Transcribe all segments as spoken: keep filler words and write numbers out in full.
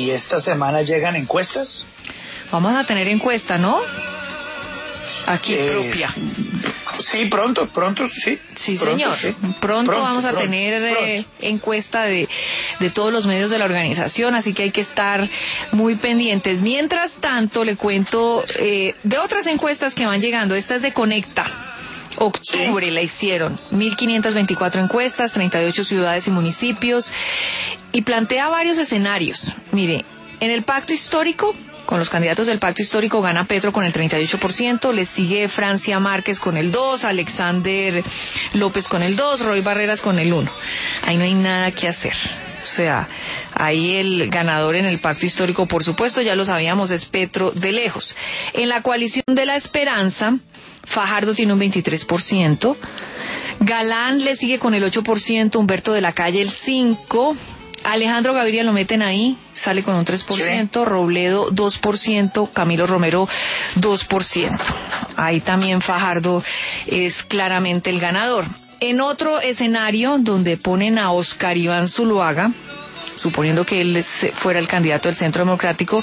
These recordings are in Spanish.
¿Y esta semana llegan encuestas? Vamos a tener encuesta, ¿no? Aquí Eh, propia. Sí, pronto, pronto, sí. Sí, pronto, señor. Sí. Pronto, Pronto, vamos a pronto, tener eh, pronto. encuesta de, de todos los medios de la organización, así que hay que estar muy pendientes. Mientras tanto, le cuento eh, de otras encuestas que van llegando. Esta es de Conecta. Octubre, sí. La hicieron. mil quinientas veinticuatro encuestas, treinta y ocho ciudades y municipios. Y plantea varios escenarios. Mire, en el pacto histórico, con los candidatos del pacto histórico, gana Petro con el treinta y ocho por ciento, le sigue Francia Márquez con el dos por ciento, Alexander López con el dos por ciento, Roy Barreras con el uno por ciento. Ahí no hay nada que hacer. O sea, ahí el ganador en el pacto histórico, por supuesto, ya lo sabíamos, es Petro de lejos. En la coalición de la esperanza, Fajardo tiene un veintitrés por ciento, Galán le sigue con el ocho por ciento, Humberto de la Calle el cinco por ciento, Alejandro Gaviria lo meten ahí, sale con un tres por ciento, sí. Robledo dos por ciento, Camilo Romero dos por ciento. Ahí también Fajardo es claramente el ganador. En otro escenario donde ponen a Oscar Iván Zuluaga, suponiendo que él fuera el candidato del Centro Democrático,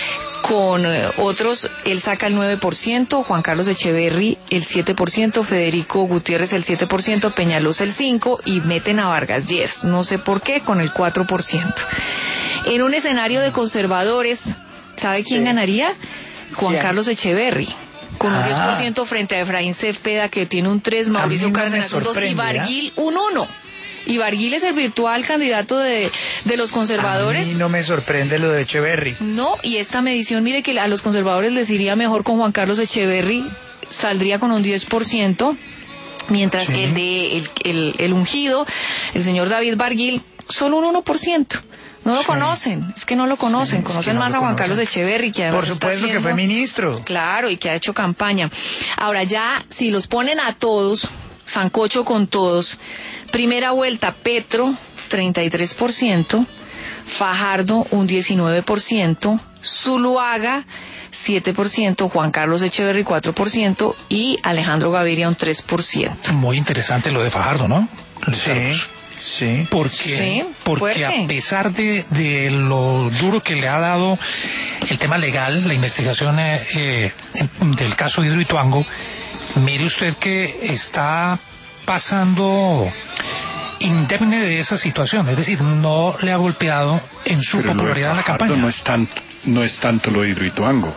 con otros, él saca el nueve por ciento, Juan Carlos Echeverry el siete por ciento, Federico Gutiérrez el siete por ciento, Peñalosa el cinco por ciento y meten a Vargas Lleras, no sé por qué, con el cuatro por ciento. En un escenario de conservadores, ¿sabe quién sí. ganaría? Juan ¿Quién? Carlos Echeverry, con un ah. diez por ciento frente a Efraín Cepeda, que tiene un tres por ciento, Mauricio no Cárdenas un dos por ciento y Barguil un uno por ciento. Y Barguil es el virtual candidato de, de los conservadores. A mí no me sorprende lo de Echeverry. No, y esta medición, mire que a los conservadores les iría mejor con Juan Carlos Echeverry, saldría con un diez por ciento, mientras sí. que el de el, el, el ungido, el señor David Barguil, solo un uno por ciento. No lo sí. conocen, es que no lo conocen, sí, conocen no más a Juan conocen. Carlos Echeverry, que además por supuesto haciendo, que fue ministro. Claro, y que ha hecho campaña. Ahora ya, si los ponen a todos, sancocho con todos, primera vuelta Petro, treinta y tres por ciento, Fajardo, un diecinueve por ciento, Zuluaga, siete por ciento, Juan Carlos Echeverry, cuatro por ciento y Alejandro Gaviria, un tres por ciento. Muy interesante lo de Fajardo, ¿no? Sí. Sí. Porque, sí, porque a pesar de, de lo duro que le ha dado el tema legal, la investigación eh, eh, del caso Hidroituango, mire usted que está pasando indemne de esa situación, es decir, no le ha golpeado en su Pero popularidad en la campaña. No es, tan, no es tanto lo de Hidroituango,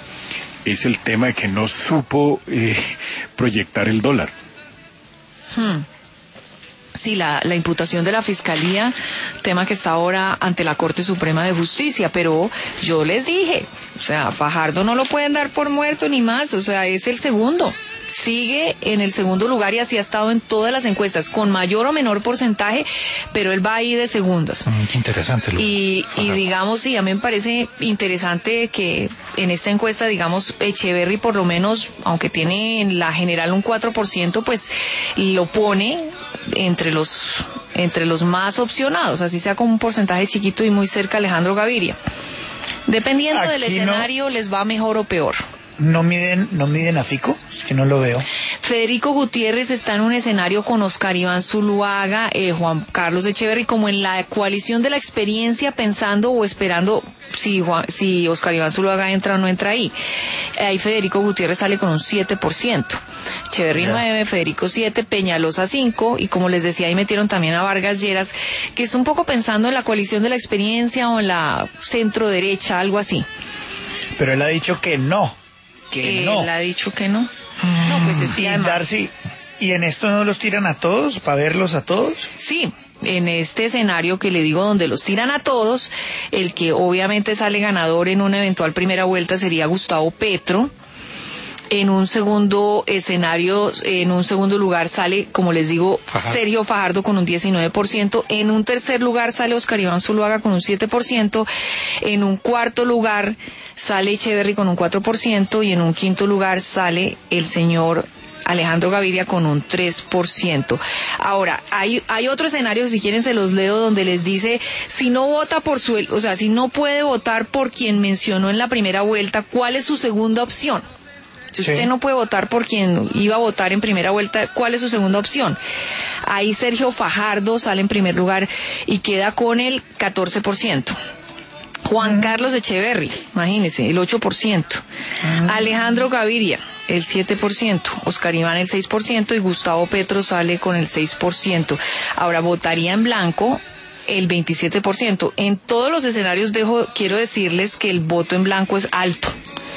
es el tema de que no supo eh, proyectar el dólar. Hmm. Sí, la, la imputación de la Fiscalía, tema que está ahora ante la Corte Suprema de Justicia, pero yo les dije, o sea, Fajardo no lo pueden dar por muerto ni más, o sea, es el segundo. Sigue en el segundo lugar y así ha estado en todas las encuestas, con mayor o menor porcentaje, pero él va ahí de segundos. Mm, qué interesante. Lo y, y digamos, sí, a mí me parece interesante que en esta encuesta, digamos, Echeverry por lo menos, aunque tiene en la general un cuatro por ciento, pues lo pone entre los entre los más opcionados, así sea con un porcentaje chiquito y muy cerca a Alejandro Gaviria. Dependiendo Aquí del escenario, no... les va mejor o peor. ¿No miden, no miden a Fico? Es que no lo veo. Federico Gutiérrez está en un escenario con Oscar Iván Zuluaga, eh, Juan Carlos Echeverry, como en la coalición de la experiencia, pensando o esperando si, Juan, si Oscar Iván Zuluaga entra o no entra ahí. Ahí Federico Gutiérrez sale con un siete por ciento. Echeverry nueve, Federico siete, Peñalosa cinco, y como les decía, ahí metieron también a Vargas Lleras, que es un poco pensando en la coalición de la experiencia o en la centro derecha, algo así. Pero él ha dicho que no. Que Él no. ha dicho que no. No, pues es que y además... Darcy, ¿y en esto no los tiran a todos, para verlos a todos? Sí, en este escenario que le digo donde los tiran a todos, el que obviamente sale ganador en una eventual primera vuelta sería Gustavo Petro. En un segundo escenario, en un segundo lugar sale, como les digo, Fajardo. Sergio Fajardo con un diecinueve por ciento. En un tercer lugar sale Oscar Iván Zuluaga con un siete por ciento. En un cuarto lugar sale Echeverry con un cuatro por ciento. Y en un quinto lugar sale el señor Alejandro Gaviria con un tres por ciento. Ahora, hay, hay otro escenario, si quieren se los leo, donde les dice, si no vota por su, o sea, si no puede votar por quien mencionó en la primera vuelta, ¿cuál es su segunda opción? Si usted sí. no puede votar por quien iba a votar en primera vuelta, ¿cuál es su segunda opción? Ahí Sergio Fajardo sale en primer lugar y queda con el catorce por ciento. Juan Carlos Echeverry, imagínese, el ocho por ciento. Alejandro Gaviria, el siete por ciento. Oscar Iván, el seis por ciento. Y Gustavo Petro sale con el seis por ciento. Ahora, votaría en blanco el veintisiete por ciento. En todos los escenarios dejo, quiero decirles que el voto en blanco es alto.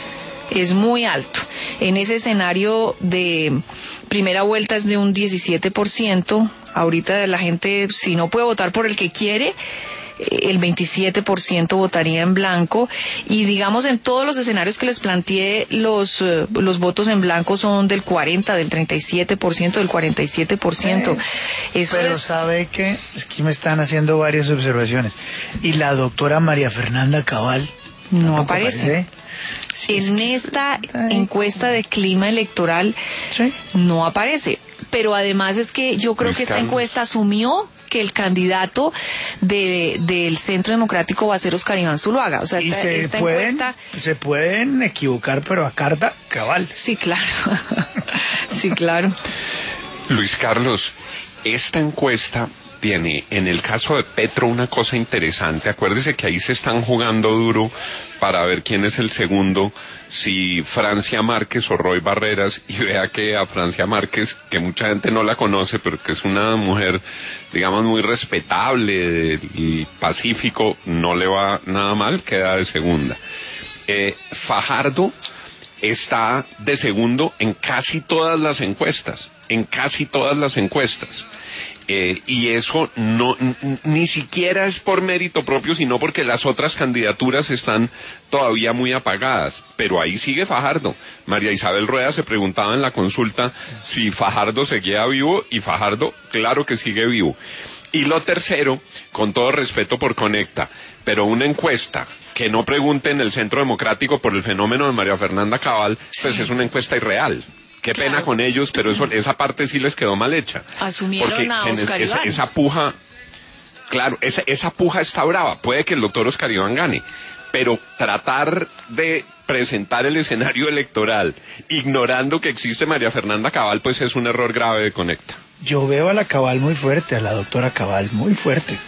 Es muy alto. En ese escenario de primera vuelta es de un diecisiete por ciento. Ahorita la gente, si no puede votar por el que quiere, el veintisiete por ciento votaría en blanco, y digamos en todos los escenarios que les planteé, los uh, los votos en blanco son del cuarenta, del treinta y siete por ciento, del cuarenta y siete por ciento. Eh, Eso pero es... sabe que es que me están haciendo varias observaciones. Y la doctora María Fernanda Cabal no aparece. aparece. Sí, en que... esta Ay, encuesta de clima electoral ¿sí? no aparece. Pero además es que yo creo Luis que esta Carlos. encuesta asumió que el candidato de, del Centro Democrático va a ser Oscar Iván Zuluaga. O sea, Y esta, se, esta pueden, encuesta... se pueden equivocar, pero a carta cabal. Sí, claro. Sí, claro. Luis Carlos, esta encuesta tiene, en el caso de Petro, una cosa interesante. Acuérdese que ahí se están jugando duro para ver quién es el segundo, si Francia Márquez o Roy Barreras, y vea que a Francia Márquez, que mucha gente no la conoce, pero que es una mujer, digamos, muy respetable del Pacífico, no le va nada mal, queda de segunda. Eh, Fajardo está de segundo en casi todas las encuestas, en casi todas las encuestas. Eh, y eso no n- ni siquiera es por mérito propio, sino porque las otras candidaturas están todavía muy apagadas. Pero ahí sigue Fajardo. María Isabel Rueda se preguntaba en la consulta si Fajardo seguía vivo, y Fajardo, claro que sigue vivo. Y lo tercero, con todo respeto por Conecta, pero una encuesta que no pregunte en el Centro Democrático por el fenómeno de María Fernanda Cabal, pues sí, es una encuesta irreal. Qué Claro. pena con ellos, pero eso, esa parte sí les quedó mal hecha. Asumieron Porque a se ne- Oscar esa, Iván. esa puja, claro, esa, esa puja está brava. Puede que el doctor Oscar Iván gane, pero tratar de presentar el escenario electoral ignorando que existe María Fernanda Cabal, pues es un error grave de Conecta. Yo veo a la Cabal muy fuerte, a la doctora Cabal muy fuerte.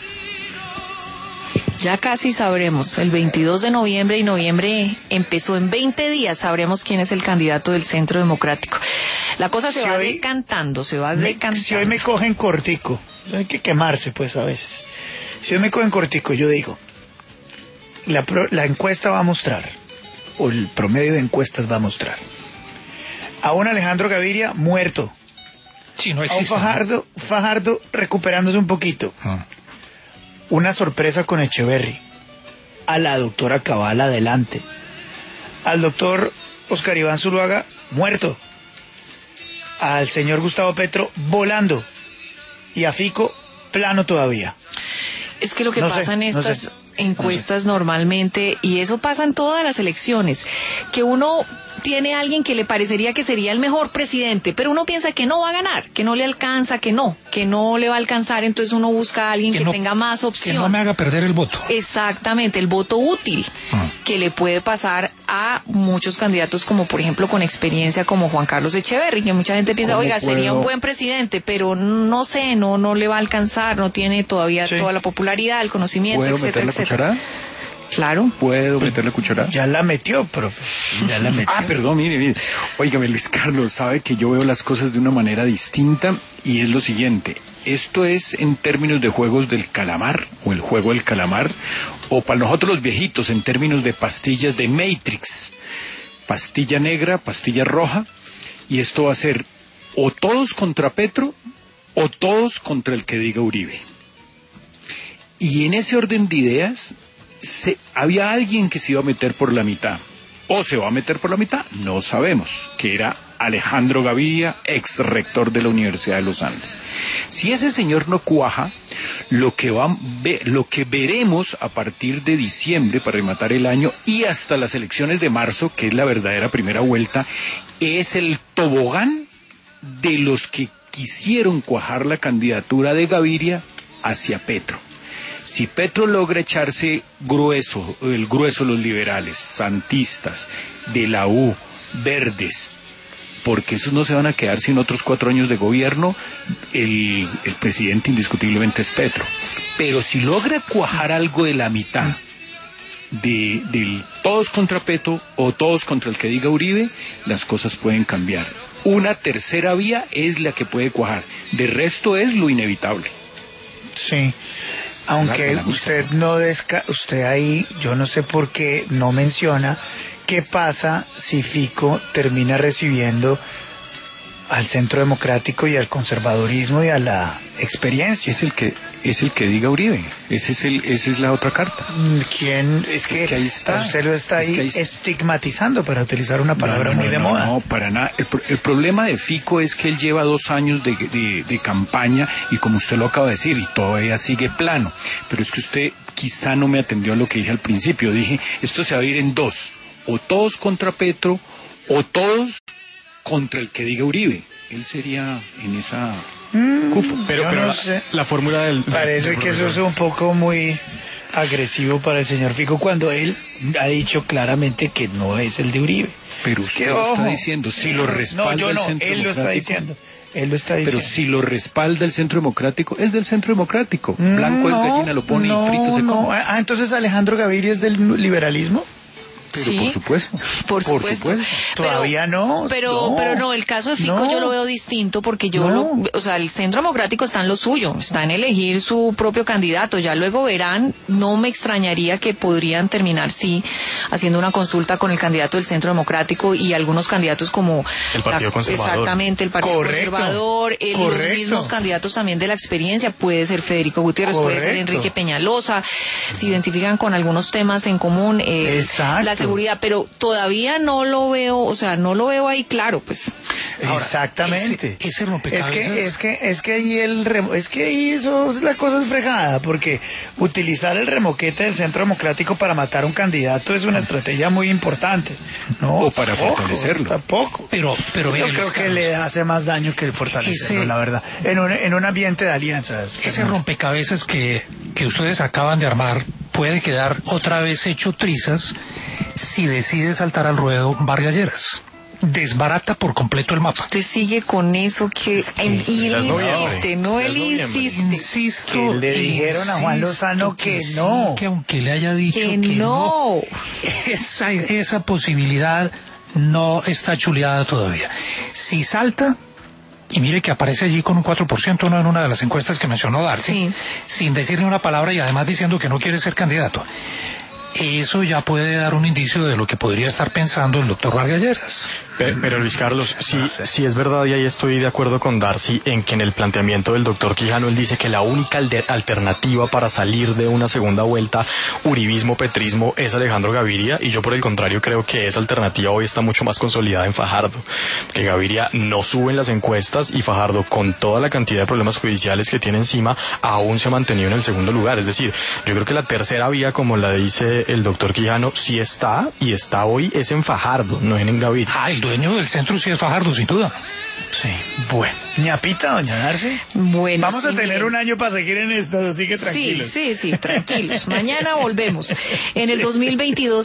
Ya casi sabremos, el veintidós de noviembre, y noviembre empezó en veinte días, sabremos quién es el candidato del Centro Democrático. La cosa se Si va hoy- decantando, se va Me- decantando. si hoy me cogen cortico, hay que quemarse pues a veces. Si hoy me cogen cortico, yo digo, la, pro- la encuesta va a mostrar, o el promedio de encuestas va a mostrar, a un Alejandro Gaviria muerto, Sí, no a un existe. Fajardo, Fajardo recuperándose un poquito, Ah. una sorpresa con Echeverry, a la doctora Cabal adelante, al doctor Oscar Iván Zuluaga muerto, al señor Gustavo Petro volando, y a Fico plano todavía. Es que lo que No sé, pasa en no estas sé, encuestas normalmente, y eso pasa en todas las elecciones, que uno tiene a alguien que le parecería que sería el mejor presidente, pero uno piensa que no va a ganar, que no le alcanza, que no, que no le va a alcanzar, entonces uno busca a alguien que, no- tenga más Que opción. no me haga perder el voto. Exactamente, el voto útil Ah. que le puede pasar a muchos candidatos, como por ejemplo con experiencia como Juan Carlos Echeverry, que mucha gente piensa, ¿Cómo oiga, sería un puedo? buen presidente, pero no sé, no no le va a alcanzar, no tiene todavía Sí. toda la popularidad, el conocimiento, ¿Puedo etcétera, meter la etcétera. cucharada? Claro. ¿Puedo meter la cucharada? Ya la metió, profe. Ya la metió. Ah, perdón, mire, mire. Óigame, Luis Carlos, sabe que yo veo las cosas de una manera distinta, y es lo siguiente. Esto es en términos de juegos del calamar, o el juego del calamar, o para nosotros los viejitos, en términos de pastillas de Matrix. Pastilla negra, pastilla roja, y esto va a ser o todos contra Petro, o todos contra el que diga Uribe. Y en ese orden de ideas, se, había alguien que se iba a meter por la mitad. ¿O se va a meter por la mitad? No sabemos. Que era Alejandro Gaviria, ex rector de la Universidad de los Andes. Si ese señor no cuaja, lo que, va, ve, lo que veremos a partir de diciembre, para rematar el año, y hasta las elecciones de marzo, que es la verdadera primera vuelta, es el tobogán de los que quisieron cuajar la candidatura de Gaviria hacia Petro. Si Petro logra echarse grueso, el grueso de los liberales, santistas, de la U, verdes, porque esos no se van a quedar sin otros cuatro años de gobierno, el, el presidente indiscutiblemente es Petro. Pero si logra cuajar algo de la mitad, de, del todos contra Petro o todos contra el que diga Uribe, las cosas pueden cambiar. Una tercera vía es la que puede cuajar. De resto es lo inevitable. Sí. Aunque usted no desca... Usted ahí, yo no sé por qué no menciona qué pasa si Fico termina recibiendo al Centro Democrático y al conservadurismo y a la experiencia. Es el que es el que diga Uribe. Ese es el esa es la otra carta. ¿Quién? Es que, es que ahí está. Usted lo está ahí, es que ahí está. estigmatizando, para utilizar una palabra no, no, muy no, de no, moda. No, para nada. El, el problema de Fico es que él lleva dos años de, de, de campaña y como usted lo acaba de decir, y todavía sigue plano. Pero es que usted quizá no me atendió a lo que dije al principio. Dije, esto se va a ir en dos. O todos contra Petro, o todos contra el que diga Uribe. Él sería en esa mm, cupo. Pero, yo pero no la, sé. la fórmula del... Parece del que eso es un poco muy agresivo para el señor Fico cuando él ha dicho claramente que no es el de Uribe. Pero es usted que, lo ojo, está diciendo, si lo respalda no, yo no, el Centro él lo está Democrático. diciendo. Él lo está diciendo. Pero si lo respalda el Centro Democrático, es del Centro Democrático. Blanco no, es gallina, lo pone no, y frito se no. come. Ah, entonces Alejandro Gaviria es del liberalismo. Pero Sí, por supuesto. Por supuesto. Por supuesto. Pero- Todavía no. Pero no, pero no, el caso de Fico no. yo lo veo distinto porque yo No. lo, o sea, el Centro Democrático está en lo suyo, está en elegir su propio candidato, ya luego verán, no me extrañaría que podrían terminar sí haciendo una consulta con el candidato del Centro Democrático y algunos candidatos como El Partido Conservador. Exactamente, el Partido Correcto. Conservador, eh, los Correcto. mismos candidatos también de la experiencia, puede ser Federico Gutiérrez, puede ser Correcto. Enrique Peñalosa, se identifican con algunos temas en común, eh, Exacto. la seguridad, pero todavía no lo veo, o sea, no lo veo ahí claro, pues. Ahora, Exactamente. ese- ese es rompecabezas- que es que es que ahí el remo- es que ahí eso la cosa es fregada porque utilizar el remoquete del Centro Democrático para matar a un candidato es una estrategia muy importante, ¿no? O para Tampoco, fortalecerlo. Tampoco. Pero, pero Yo mire, creo Luis que Carlos, le hace más daño que fortalecerlo, Ese- la verdad. En un, en un ambiente de alianzas. ese Fernando. rompecabezas que, que ustedes acaban de armar puede quedar otra vez hecho trizas si decide saltar al ruedo Vargas Lleras. Desbarata por completo el mapa. Usted sigue con eso que y él ya es noviembre, insiste, no ya es él noviembre. insiste Insisto. Que le dijeron a Juan insisto Lozano que sí, no. que aunque le haya dicho que que, no. esa, esa posibilidad no está chuleada todavía. Si salta, y mire que aparece allí con un cuatro por ciento ¿no? en una de las encuestas que mencionó Darcy, Sí. sin decir ni una palabra y además diciendo que no quiere ser candidato. Eso ya puede dar un indicio de lo que podría estar pensando el doctor Vargas Lleras. Pero, pero Luis Carlos, sí, sí es verdad y ahí estoy de acuerdo con Darcy en que en el planteamiento del doctor Quijano él dice que la única alde- alternativa para salir de una segunda vuelta uribismo-petrismo es Alejandro Gaviria y yo por el contrario creo que esa alternativa hoy está mucho más consolidada en Fajardo, que Gaviria no sube en las encuestas y Fajardo con toda la cantidad de problemas judiciales que tiene encima aún se ha mantenido en el segundo lugar, es decir, yo creo que la tercera vía como la dice el doctor Quijano sí está y está hoy es en Fajardo, no en Gaviria. Ah, el dueño del centro sí es Fajardo, sin duda. Sí. Bueno. ¿Ñapita, doña Darcy? Bueno, Vamos a sí, tener miren. un año para seguir en esto, así que tranquilos. Sí, sí, sí, tranquilos. Mañana volvemos. En el dos mil veintidós